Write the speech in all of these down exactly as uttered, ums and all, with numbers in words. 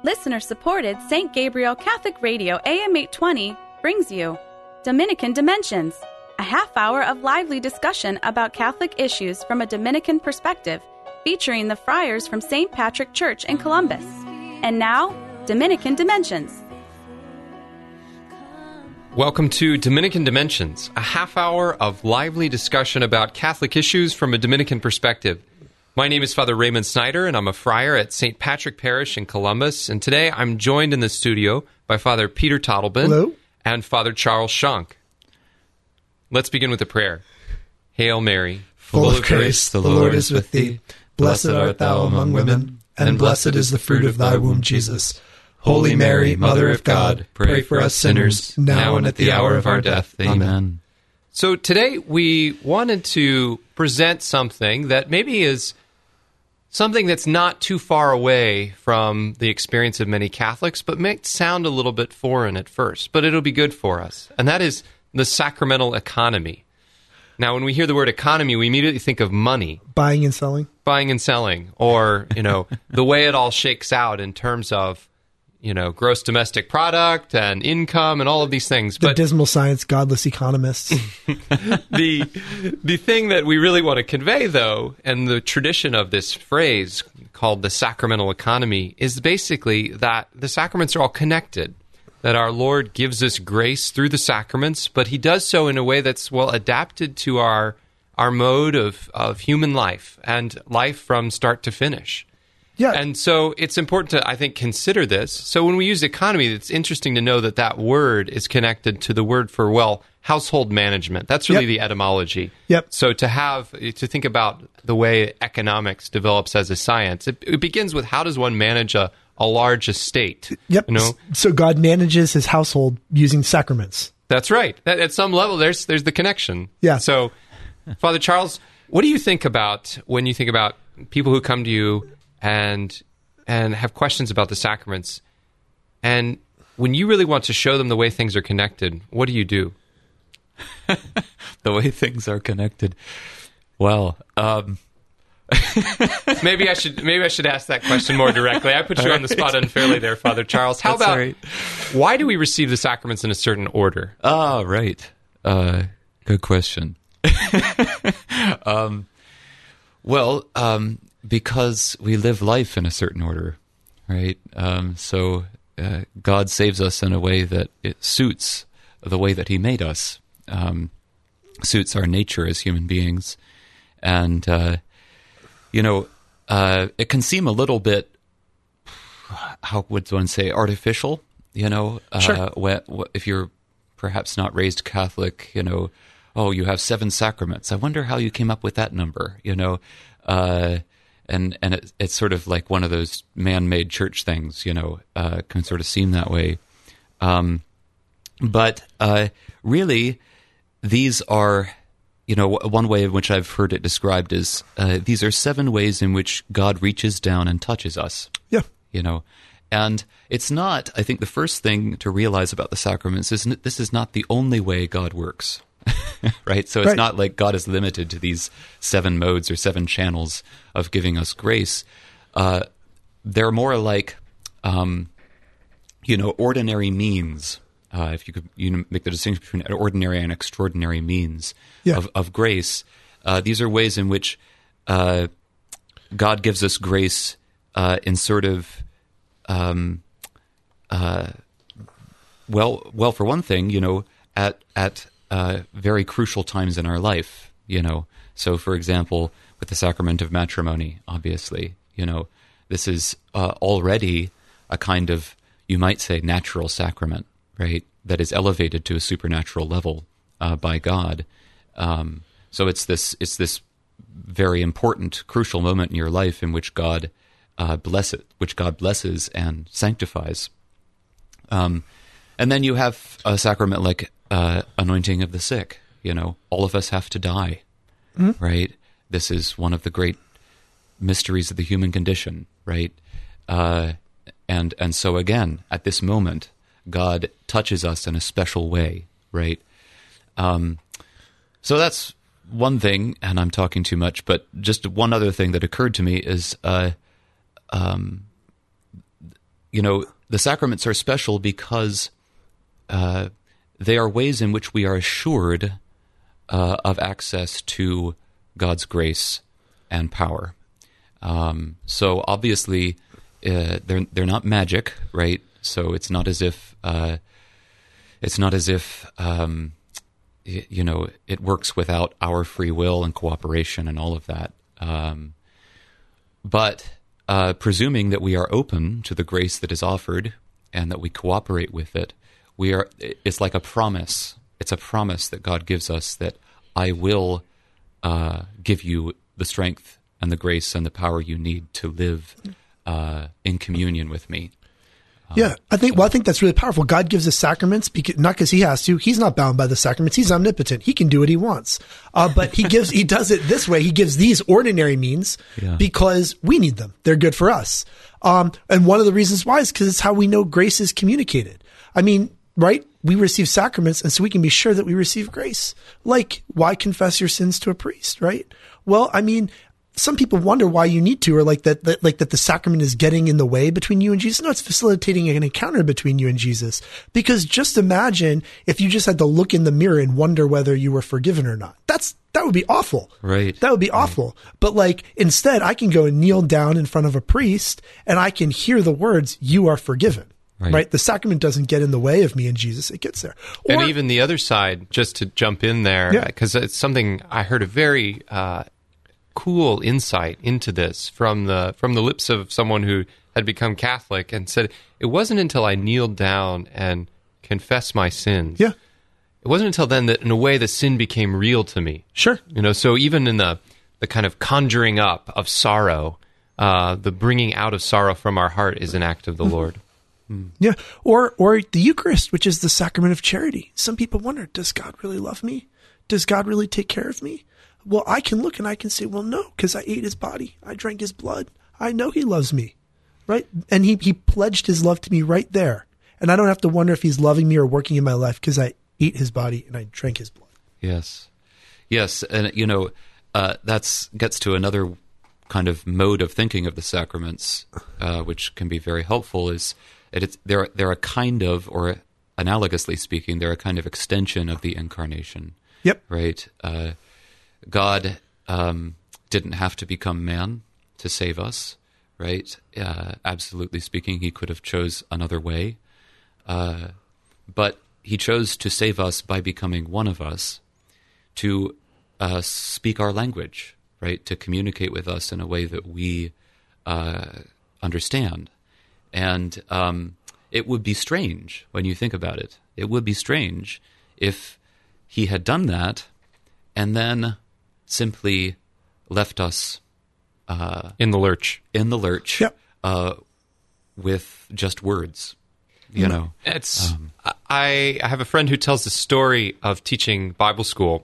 listener-supported Saint Gabriel Catholic Radio A M eight twenty brings you Dominican Dimensions, a half hour of lively discussion about Catholic issues from a Dominican perspective, featuring the friars from Saint Patrick Church in Columbus. And now, Dominican Dimensions. Welcome to Dominican Dimensions, a half hour of lively discussion about Catholic issues from a Dominican perspective. My name is Father Raymond Snyder, and I'm a friar at Saint Patrick Parish in Columbus. And today I'm joined in the studio by Father Peter Tottleben Hello. and Father Charles Schunk. Let's begin with a prayer. Hail Mary, full of grace, the Lord is with thee. Blessed art thou among women, and blessed is the fruit of thy womb, Jesus. Holy Mary, Mother of God, pray for us sinners, now and at the hour of our death. Amen. So today we wanted to present something that maybe is something that's not too far away from the experience of many Catholics, but may sound a little bit foreign at first, but it'll be good for us. And that is the sacramental economy. Now, when we hear the word economy, we immediately think of money. Buying and selling. Buying and selling, or, you know, the way it all shakes out in terms of, you know, gross domestic product and income and all of these things. The but dismal science, godless economists. the the thing that we really want to convey, though, and the tradition of this phrase called the sacramental economy, is basically that the sacraments are all connected, that our Lord gives us grace through the sacraments, but he does so in a way that's, well, adapted to our our mode of, of human life and life from start to finish. Yeah. And so it's important to, I think, consider this. So when we use economy, it's interesting to know that that word is connected to the word for, well, household management. That's really Yep. the etymology. Yep. So to have, to think about the way economics develops as a science, it, it begins with how does one manage a, a large estate? Yep. You know? So God manages his household using sacraments. That's right. That, at some level, there's there's the connection. Yeah. So, Father Charles, what do you think about when you think about people who come to you and and have questions about the sacraments, and when you really want to show them the way things are connected, what do you do? The way things are connected. Well, um... maybe I should maybe I should ask that question more directly. I put you on the spot unfairly there, Father Charles. How That's about right. Why do we receive the sacraments in a certain order? Ah, right. Uh, good question. um, well, um, because we live life in a certain order, right? Um, so uh, God saves us in a way that it suits the way that he made us, um, suits our nature as human beings. And, uh, you know, uh, it can seem a little bit, how would one say, artificial, you know? Sure. Uh, when, if you're perhaps not raised Catholic, you know, oh, you have seven sacraments. I wonder how you came up with that number, you know? Uh, and and it, it's sort of like one of those man-made church things, you know, uh, can sort of seem that way. Um, but uh, really, these are, you know, one way in which I've heard it described is uh, these are seven ways in which God reaches down and touches us. Yeah. You know, and it's not, I think the first thing to realize about the sacraments is n- this is not the only way God works. Right? So it's Right. not like God is limited to these seven modes or seven channels of giving us grace. Uh, they're more like, um, you know, ordinary means. Uh, if you could you know, make the distinction between ordinary and extraordinary means Yeah. of, of grace. Uh, these are ways in which uh, God gives us grace uh, in sort of, um, uh, well, well, for one thing, you know, at at Uh, very crucial times in our life, you know. So, for example, with the sacrament of matrimony, obviously, you know, this is uh, already a kind of, you might say, natural sacrament, right, that is elevated to a supernatural level uh, by God. Um, so it's this it's this very important, crucial moment in your life in which God uh, bless it, which God blesses and sanctifies. Um, and then you have a sacrament like Uh, anointing of the sick. You know, all of us have to die, mm-hmm. right? This is one of the great mysteries of the human condition, right? Uh, and and so again, at this moment, God touches us in a special way, right? Um, so that's one thing, and I'm talking too much, but just one other thing that occurred to me is uh, um, you know, the sacraments are special because uh, they are ways in which we are assured uh, of access to God's grace and power. Um, so obviously, uh, they're they're not magic, right? So it's not as if uh, it's not as if um, y- you know it works without our free will and cooperation and all of that. Um, but uh, presuming that we are open to the grace that is offered and that we cooperate with it, we are. It's like a promise. It's a promise that God gives us that I will uh, give you the strength and the grace and the power you need to live uh, in communion with me. Yeah, I think. Well, I think that's really powerful. God gives us sacraments, because, not because He has to. He's not bound by the sacraments. He's omnipotent. He can do what He wants. Uh, but He gives. He does it this way. He gives these ordinary means Yeah. because we need them. They're good for us. Um, and one of the reasons why is because it's how we know grace is communicated. I mean, right? We receive sacraments, and so we can be sure that we receive grace. Like, why confess your sins to a priest, right? Well, I mean, some people wonder why you need to, or like that, that, like that the sacrament is getting in the way between you and Jesus. No, it's facilitating an encounter between you and Jesus. Because just imagine if you just had to look in the mirror and wonder whether you were forgiven or not. That's, that would be awful. Right. That would be awful. But like, instead, I can go and kneel down in front of a priest and I can hear the words, "You are forgiven." Right. Right. The sacrament doesn't get in the way of me and Jesus. It gets there. Or, And even the other side, just to jump in there, Yeah. because it's something I heard a very uh, cool insight into this from the from the lips of someone who had become Catholic and said, it wasn't until I kneeled down and confessed my sins. yeah, It wasn't until then that, in a way, the sin became real to me. sure. You know, so even in the, the kind of conjuring up of sorrow, uh, the bringing out of sorrow from our heart is an act of the Lord. Yeah. Or, or the Eucharist, which is the sacrament of charity. Some people wonder, does God really love me? Does God really take care of me? Well, I can look and I can say, well, no, because I ate His body. I drank His blood. I know He loves me, right? And he, he pledged His love to me right there. And I don't have to wonder if He's loving me or working in my life because I ate His body and I drank His blood. Yes. Yes, and you know, uh, that's gets to another kind of mode of thinking of the sacraments, uh, which can be very helpful, is that it's, they're, they're a kind of, or analogously speaking, they're a kind of extension of the incarnation. Yep. Right? Uh, God um, didn't have to become man to save us, right? Uh, absolutely speaking, He could have chose another way. Uh, but He chose to save us by becoming one of us, to uh, speak our language, right? To communicate with us in a way that we uh, understand. And um, it would be strange when you think about it. It would be strange if He had done that and then simply left us uh, In the lurch. in the lurch Yep. uh, with just words, you know. It's I, I have a friend who tells the story of teaching Bible school,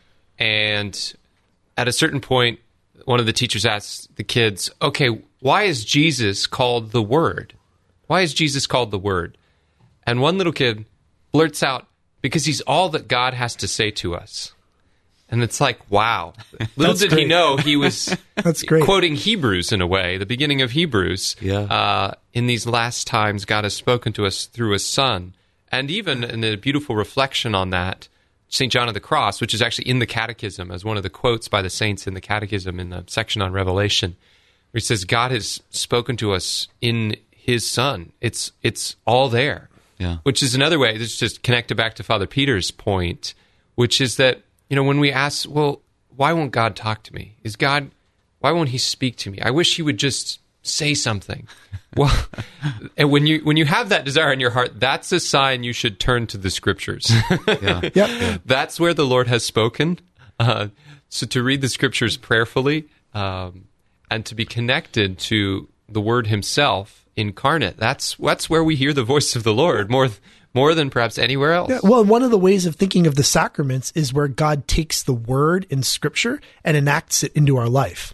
and at a certain point, one of the teachers asks the kids, okay, why is Jesus called the Word? Why is Jesus called the Word? And one little kid blurts out, because He's all that God has to say to us. And it's like, wow. Little That's did he great. know he was That's great. quoting Hebrews in a way, the beginning of Hebrews. Yeah. Uh, in these last times, God has spoken to us through His Son. And even in a beautiful reflection on that, Saint John of the Cross, which is actually in the Catechism, as one of the quotes by the saints in the Catechism in the section on Revelation, where he says, God has spoken to us in His Son. It's it's all there. Yeah. Which is another way, this is just connected back to Father Peter's point, which is that, you know, when we ask, well, why won't God talk to me? Is God, why won't He speak to me? I wish He would just say something. Well, and when you when you have that desire in your heart, that's a sign you should turn to the Scriptures. Yeah. Yep. That's where the Lord has spoken. Uh, so to read the Scriptures prayerfully um, and to be connected to the Word Himself incarnate, that's that's where we hear the voice of the Lord more more than perhaps anywhere else. Yeah, well, one of the ways of thinking of the sacraments is where God takes the word in Scripture and enacts it into our life.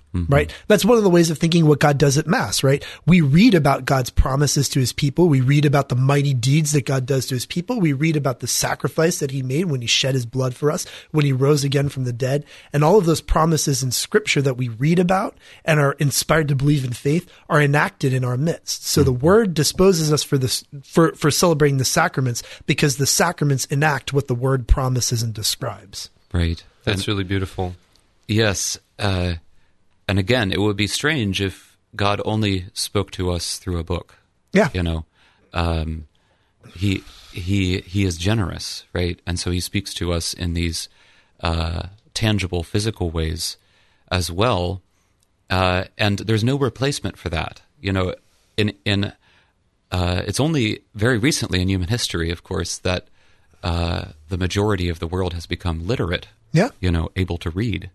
Mm-hmm. Right? That's one of the ways of thinking what God does at Mass, right? We read about God's promises to his people. We read about the mighty deeds that God does to his people. We read about the sacrifice that he made when he shed his blood for us, when he rose again from the dead. And all of those promises in scripture that we read about and are inspired to believe in faith are enacted in our midst. So mm-hmm. the word disposes us for this, for, for celebrating the sacraments, because the sacraments enact what the word promises and describes. Right. That's and, really beautiful. Yes. Uh, And again, it would be strange if God only spoke to us through a book. Yeah. You know, um, he he he is generous, right? And so he speaks to us in these uh, tangible, physical ways as well. Uh, and there's no replacement for that. You know, in in uh, it's only very recently in human history, of course, that uh, the majority of the world has become literate. Yeah. You know, able to read.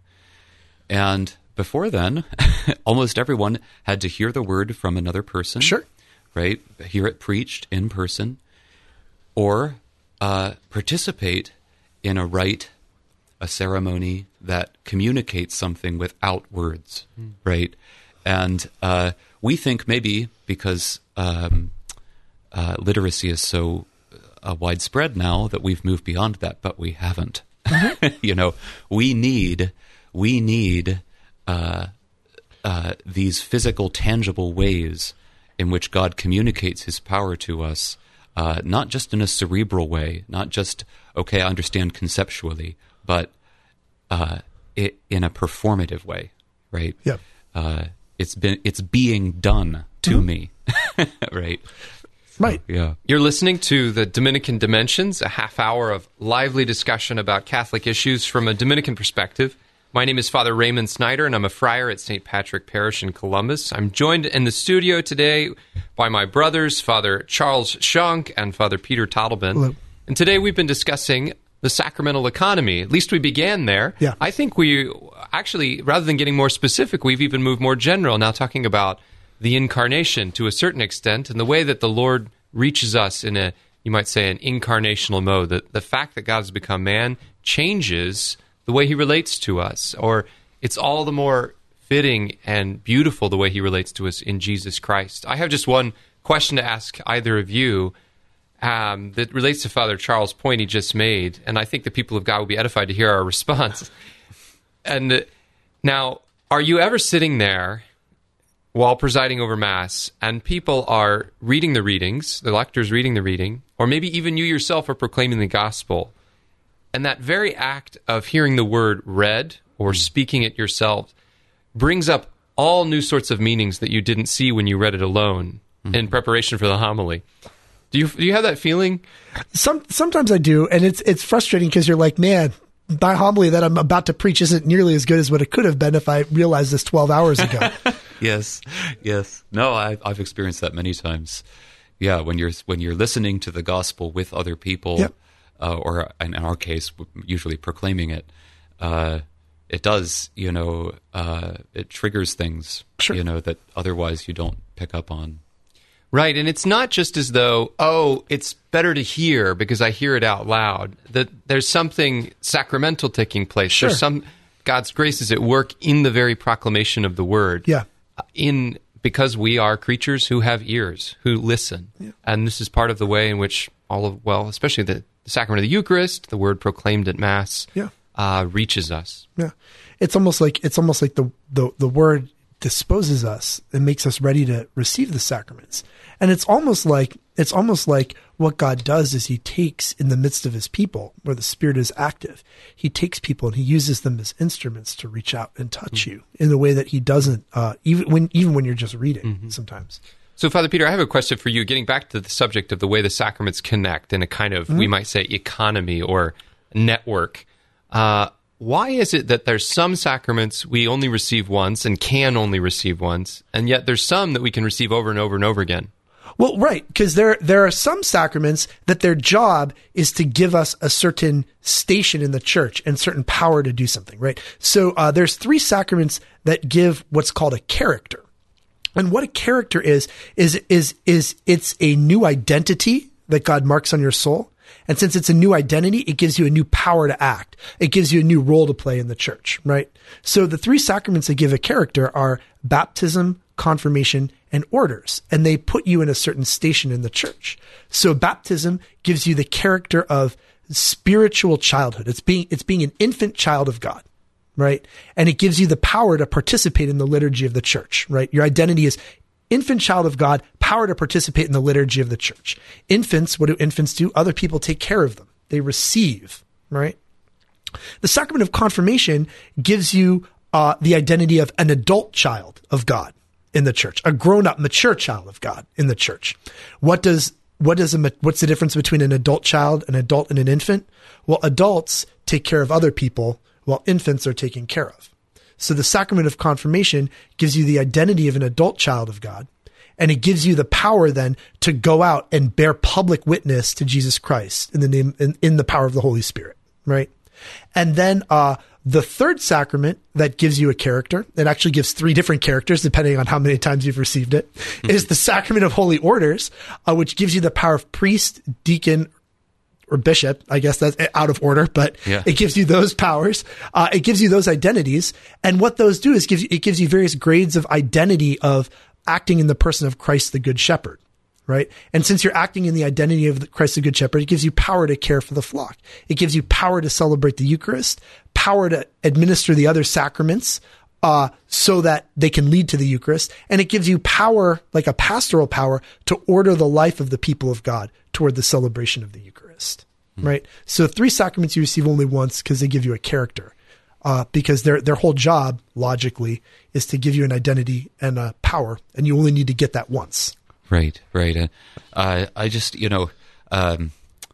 And before then, almost everyone had to hear the word from another person. Sure. Right? Hear it preached in person, or uh, participate in a rite, a ceremony that communicates something without words. Mm. Right? And uh, we think maybe because um, uh, literacy is so uh, widespread now that we've moved beyond that, but we haven't. Mm-hmm. You know, we need, we need... Uh, uh, these physical, tangible ways in which God communicates his power to us, uh, not just in a cerebral way, not just, okay, I understand conceptually, but uh, it, in a performative way, right? Yeah. Uh, it's been it's being done to mm-hmm. me, right? Right. So, yeah. You're listening to the Dominican Dimensions, a half hour of lively discussion about Catholic issues from a Dominican perspective. My name is Father Raymond Snyder, and I'm a friar at Saint Patrick Parish in Columbus. I'm joined in the studio today by my brothers, Father Charles Schunk and Father Peter Tottleben. Hello. And today we've been discussing the sacramental economy. At least we began there. Yeah. I think we actually, rather than getting more specific, we've even moved more general, now talking about the incarnation to a certain extent and the way that the Lord reaches us in a, you might say, an incarnational mode. The, the fact that God has become man changes the way he relates to us, or it's all the more fitting and beautiful the way he relates to us in Jesus Christ. I have just one question to ask either of you um, that relates to Father Charles' point he just made, and I think the people of God will be edified to hear our response. And uh, now, are you ever sitting there while presiding over Mass, and people are reading the readings, the lector's reading the reading, or maybe even you yourself are proclaiming the gospel, and that very act of hearing the word read or speaking it yourself brings up all new sorts of meanings that you didn't see when you read it alone mm-hmm. in preparation for the homily. Do you do you have that feeling? Some sometimes I do, and it's it's frustrating because you're like, man, my homily that I'm about to preach isn't nearly as good as what it could have been if I realized this twelve hours ago. Yes, yes. No, I've I've experienced that many times. Yeah, when you're when you're listening to the gospel with other people. Yep. Uh, or in our case, usually proclaiming it, uh, it does, you know, uh, it triggers things, sure. you know, that otherwise you don't pick up on. Right, and it's not just as though, oh, it's better to hear because I hear it out loud. That there's something sacramental taking place. Sure. There's some God's grace is at work in the very proclamation of the word. Yeah. In because we are creatures who have ears, who listen, yeah. and this is part of the way in which all of well, especially the The sacrament of the Eucharist, the word proclaimed at Mass, yeah. uh, reaches us. Yeah, it's almost like it's almost like the, the the word disposes us and makes us ready to receive the sacraments. And it's almost like it's almost like what God does is He takes in the midst of His people, where the Spirit is active, He takes people and He uses them as instruments to reach out and touch mm-hmm. you in a way that He doesn't uh, even when even when you're just reading mm-hmm. sometimes. So, Father Peter, I have a question for you, getting back to the subject of the way the sacraments connect in a kind of, mm-hmm. we might say, economy or network. Uh, why is it that there's some sacraments we only receive once and can only receive once, and yet there's some that we can receive over and over and over again? Well, right, because there there are some sacraments that their job is to give us a certain station in the church and certain power to do something, right? So uh, there's three sacraments that give what's called a character. And what a character is, is, is, is it's a new identity that God marks on your soul. And since it's a new identity, it gives you a new power to act. It gives you a new role to play in the church, right? So the three sacraments that give a character are baptism, confirmation, and orders. And they put you in a certain station in the church. So baptism gives you the character of spiritual childhood. It's being, it's being an infant child of God, right? And it gives you the power to participate in the liturgy of the church, right? Your identity is infant child of God, power to participate in the liturgy of the church. Infants, what do infants do? Other people take care of them. They receive, right? The sacrament of confirmation gives you uh, the identity of an adult child of God in the church, a grown-up, mature child of God in the church. What does what does a, what's the difference between an adult child, an adult, and an infant? Well, adults take care of other people while infants are taken care of. So the sacrament of confirmation gives you the identity of an adult child of God, and it gives you the power then to go out and bear public witness to Jesus Christ in the name, in, in the power of the Holy Spirit, right? And then uh, the third sacrament that gives you a character, it actually gives three different characters depending on how many times you've received it, mm-hmm. is the sacrament of holy orders, uh, which gives you the power of priest, deacon, or bishop. I guess that's out of order, but yeah. It gives you those powers. Uh, it gives you those identities. And what those do is gives you, it gives you various grades of identity of acting in the person of Christ, the Good Shepherd, right? And since you're acting in the identity of Christ, the Good Shepherd, it gives you power to care for the flock. It gives you power to celebrate the Eucharist, power to administer the other sacraments, uh, so that they can lead to the Eucharist. And it gives you power, like a pastoral power, to order the life of the people of God toward the celebration of the Eucharist, mm. right? So three sacraments you receive only once because they give you a character, uh, because their their whole job, logically, is to give you an identity and a power, and you only need to get that once. Right, right. Uh, I just, you know, um,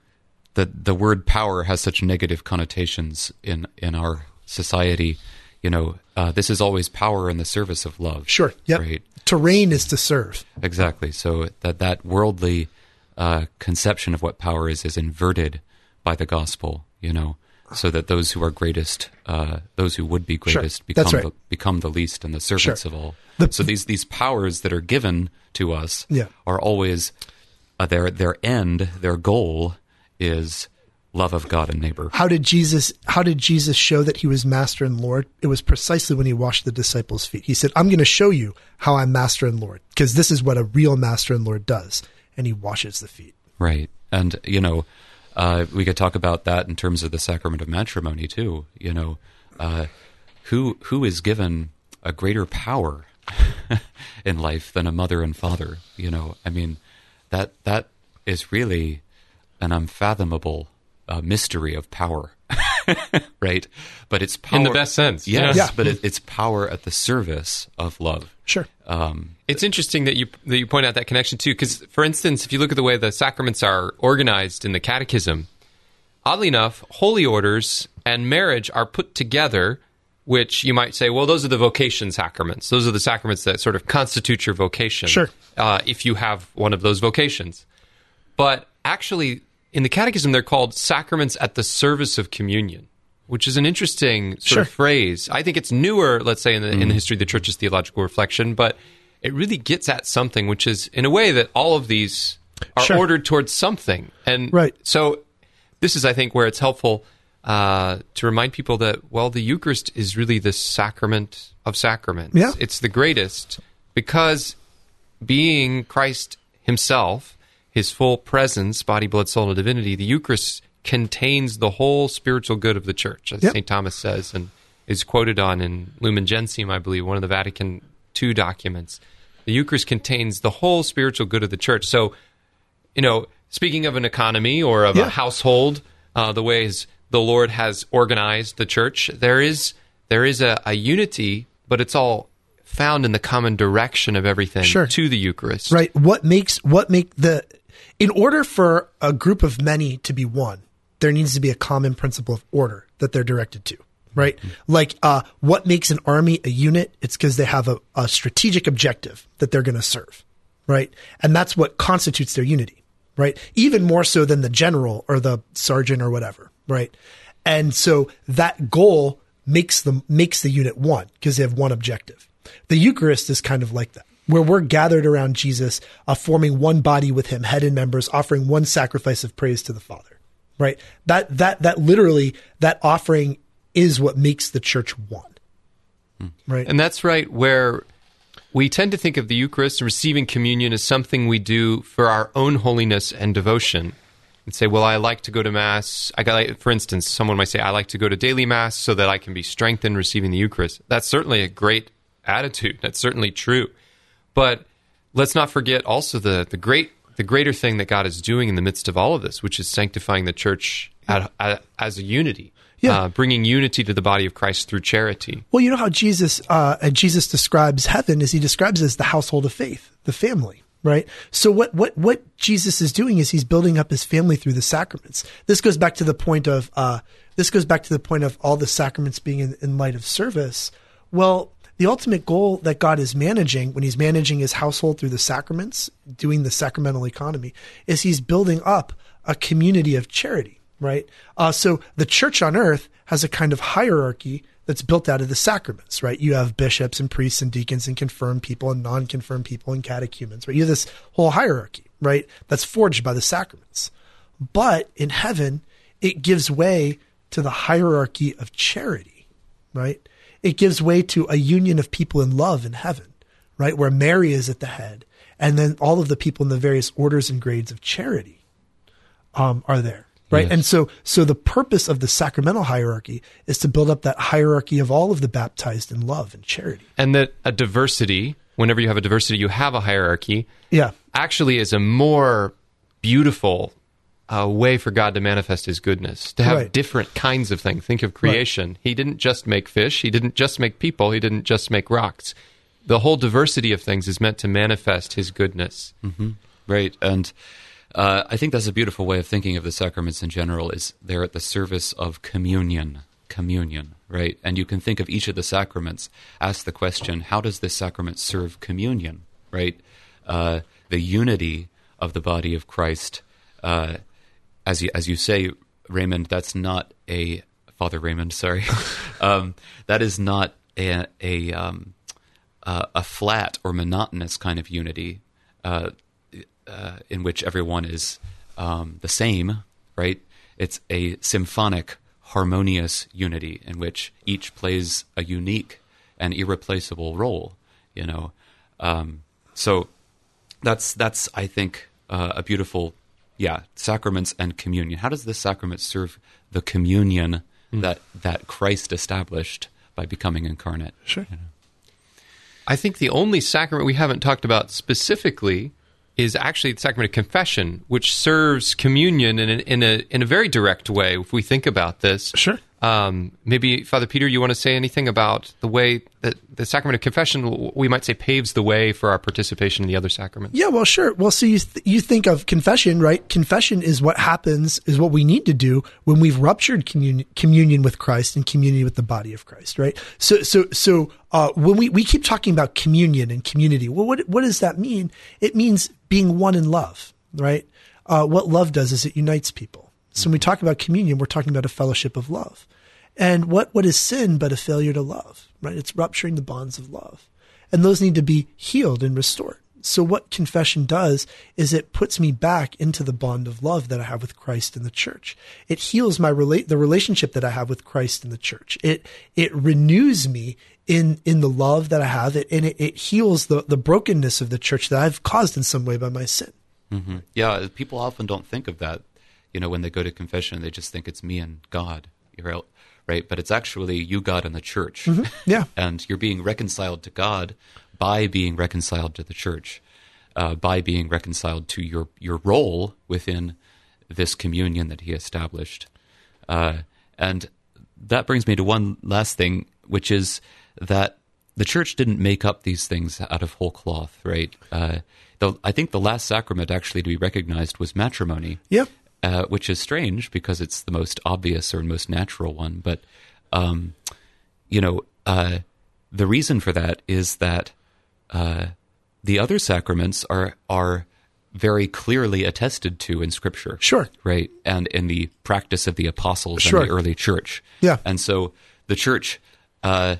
the the word power has such negative connotations in, in our society. You know, uh, this is always power in the service of love. Sure, yep. Right. To reign is to serve. Exactly. So that, that worldly uh, conception of what power is is inverted by the gospel, you know, so that those who are greatest, uh, those who would be greatest, sure. become right. the, become the least and the servants sure. of all. The, so these these powers that are given to us yeah. are always, uh, their their end, their goal is love of God and neighbor. How did Jesus, how did Jesus show that he was master and Lord? It was precisely when he washed the disciples' feet. He said, I'm going to show you how I'm master and Lord, because this is what a real master and Lord does. And he washes the feet. Right. And, you know, uh, we could talk about that in terms of the sacrament of matrimony too. You know, uh, who who is given a greater power in life than a mother and father? You know, I mean, that that is really an unfathomable Uh, mystery of power, right? But it's power in the best sense. Yes, yeah. but it, it's power at the service of love. Sure. Um, it's interesting that you that you point out that connection too, because, for instance, if you look at the way the sacraments are organized in the Catechism, oddly enough, holy orders and marriage are put together, which you might say, well, those are the vocation sacraments. Those are the sacraments that sort of constitute your vocation. Sure. Uh, if you have one of those vocations, but actually, in the Catechism, they're called sacraments at the service of communion, which is an interesting sort sure. of phrase. I think it's newer, let's say, in the, mm. in the history of the Church's theological reflection, but it really gets at something, which is, in a way, that all of these are sure. ordered towards something. And right. so this is, I think, where it's helpful uh, to remind people that, well, the Eucharist is really the sacrament of sacraments. Yeah. It's the greatest because being Christ himself, his full presence, body, blood, soul, and divinity, the Eucharist contains the whole spiritual good of the Church, as yep. Saint Thomas says, and is quoted on in Lumen Gentium, I believe, one of the Vatican two documents. The Eucharist contains the whole spiritual good of the Church. So, you know, speaking of an economy or of yeah. a household, uh, the ways the Lord has organized the Church, there is there is a, a unity, but it's all found in the common direction of everything sure. to the Eucharist. Right. What makes what make the in order for a group of many to be one, there needs to be a common principle of order that they're directed to, right? Mm-hmm. Like, uh, what makes an army a unit? It's because they have a, a strategic objective that they're going to serve, right? And that's what constitutes their unity, right? Even more so than the general or the sergeant or whatever, right? And so that goal makes them makes the unit one because they have one objective. The Eucharist is kind of like that, where we're gathered around Jesus, uh, forming one body with him, head and members, offering one sacrifice of praise to the Father, right? That that that literally that offering is what makes the church one, right? And that's right where we tend to think of the Eucharist and receiving communion as something we do for our own holiness and devotion. And say, well, I like to go to Mass. I got, for instance, someone might say, I like to go to daily Mass so that I can be strengthened receiving the Eucharist. That's certainly a great attitude. That's certainly true. But let's not forget also the the great the greater thing that God is doing in the midst of all of this, which is sanctifying the church at, at, as a unity, yeah. uh, bringing unity to the body of Christ through charity. Well, you know how Jesus uh, and Jesus describes heaven is he describes it as the household of faith, the family. Right. So what, what, what Jesus is doing is he's building up his family through the sacraments. This goes back to the point of, uh, this goes back to the point of all the sacraments being in, in light of service. Well, the ultimate goal that God is managing when he's managing his household through the sacraments, doing the sacramental economy, is he's building up a community of charity. Right. Uh, so the church on earth has a kind of hierarchy that's built out of the sacraments, right? You have bishops and priests and deacons and confirmed people and non-confirmed people and catechumens, right? You have this whole hierarchy, right? That's forged by the sacraments. But in heaven, it gives way to the hierarchy of charity, right? It gives way to a union of people in love in heaven, right? Where Mary is at the head. And then all of the people in the various orders and grades of charity um, are there. Right. Yes. And so, so the purpose of the sacramental hierarchy is to build up that hierarchy of all of the baptized in love and charity. And that a diversity, whenever you have a diversity, you have a hierarchy, yeah. actually is a more beautiful uh, way for God to manifest his goodness, to have right. different kinds of things. Think of creation. Right. He didn't just make fish. He didn't just make people. He didn't just make rocks. The whole diversity of things is meant to manifest his goodness. Mm-hmm. Right. And Uh, I think that's a beautiful way of thinking of the sacraments in general, is they're at the service of communion, communion, right? And you can think of each of the sacraments, ask the question, how does this sacrament serve communion, right? Uh, the unity of the body of Christ. Uh, as you, as you say, Raymond, that's not a, Father Raymond, sorry, um, that is not a, a, um, uh, a flat or monotonous kind of unity, uh, Uh, in which everyone is um, the same, right? It's a symphonic, harmonious unity in which each plays a unique and irreplaceable role, you know. Um, so that's, that's I think, uh, a beautiful, yeah, sacraments and communion. How does this sacrament serve the communion mm. that, that Christ established by becoming incarnate? Sure. You know? I think the only sacrament we haven't talked about specifically is actually the sacrament of confession, which serves communion in a, in a in a very direct way. If we think about this, sure. Um, maybe Father Peter, you want to say anything about the way that the sacrament of confession, we might say, paves the way for our participation in the other sacraments? Yeah, well, sure. Well, so you th- you think of confession, right? Confession is what happens, is what we need to do when we've ruptured communion, communion with Christ and communion with the body of Christ, right? So, so, so uh, when we, we keep talking about communion and community, well, what what does that mean? It means being one in love, right? Uh, what love does is it unites people. So when we talk about communion, we're talking about a fellowship of love. And what, what is sin but a failure to love, right? It's rupturing the bonds of love. And those need to be healed and restored. So what confession does is it puts me back into the bond of love that I have with Christ and the church. It heals my relate the relationship that I have with Christ and the church. It it renews me in in the love that I have, it, and it, it heals the, the brokenness of the church that I've caused in some way by my sin. Mm-hmm. Yeah, people often don't think of that. You know, when they go to confession, they just think it's me and God, right? But it's actually you, God, and the church. Mm-hmm. Yeah. And you're being reconciled to God by being reconciled to the church, uh, by being reconciled to your, your role within this communion that he established. Uh, and that brings me to one last thing, which is that the church didn't make up these things out of whole cloth, right? Uh, the, I think the last sacrament actually to be recognized was matrimony. Yep. Uh, which is strange because it's the most obvious or most natural one. But, um, you know, uh, the reason for that is that uh, the other sacraments are are very clearly attested to in Scripture. Sure. Right? And in the practice of the apostles sure. and the early church. Yeah. And so the church uh,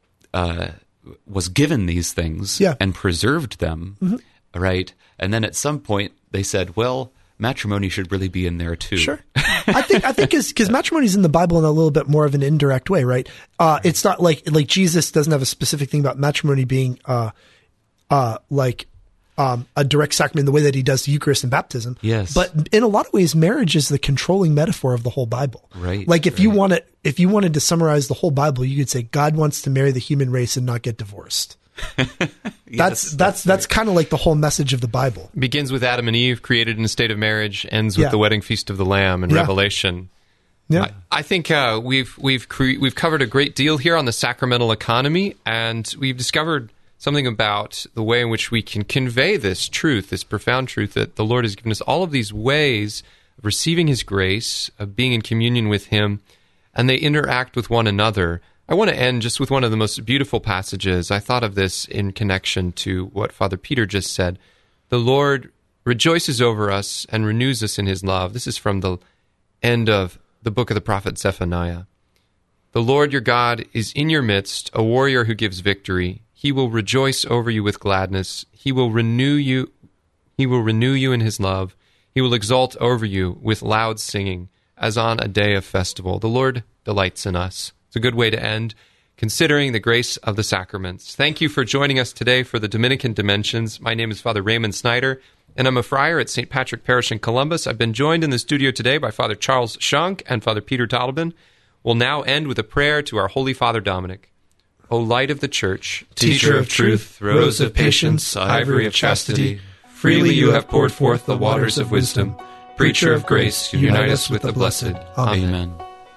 uh, was given these things yeah. and preserved them, mm-hmm. right? And then at some point they said, well, matrimony should really be in there too. Sure. I think I think because matrimony is in the Bible in a little bit more of an indirect way, right? Uh, it's not like like Jesus doesn't have a specific thing about matrimony being uh, uh, like um, a direct sacrament in the way that he does the Eucharist and baptism. Yes, but in a lot of ways, marriage is the controlling metaphor of the whole Bible. Right. Like if right. you want to, if you wanted to summarize the whole Bible, you could say God wants to marry the human race and not get divorced. yes, that's that's that's, that's kind of like the whole message of the Bible. Begins with Adam and Eve created in a state of marriage, ends with Yeah. the wedding feast of the Lamb in Yeah. Revelation. Yeah. I, I think uh, we've we've cre- we've covered a great deal here on the sacramental economy, and we've discovered something about the way in which we can convey this truth, this profound truth that the Lord has given us all of these ways of receiving His grace, of being in communion with Him, and they interact with one another. I want to end just with one of the most beautiful passages. I thought of this in connection to what Father Peter just said. The Lord rejoices over us and renews us in His love. This is from the end of the book of the prophet Zephaniah. The Lord your God is in your midst, a warrior who gives victory. He will rejoice over you with gladness. He will renew you. He will renew you in His love. He will exult over you with loud singing, as on a day of festival. The Lord delights in us. It's a good way to end, considering the grace of the sacraments. Thank you for joining us today for the Dominican Dimensions. My name is Father Raymond Snyder, and I'm a friar at Saint Patrick Parish in Columbus. I've been joined in the studio today by Father Charles Schunk and Father Peter Todleben. We'll now end with a prayer to our Holy Father Dominic. O light of the Church, Teacher of truth, rose of patience, ivory of chastity, freely you have poured forth the waters of wisdom. Preacher of grace, unite us with the blessed. Amen. Amen.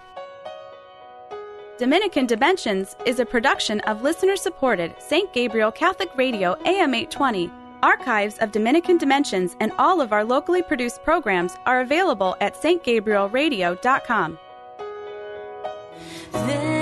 Dominican Dimensions is a production of listener-supported Saint Gabriel Catholic Radio A M eight twenty. Archives of Dominican Dimensions and all of our locally produced programs are available at s t gabriel radio dot com. There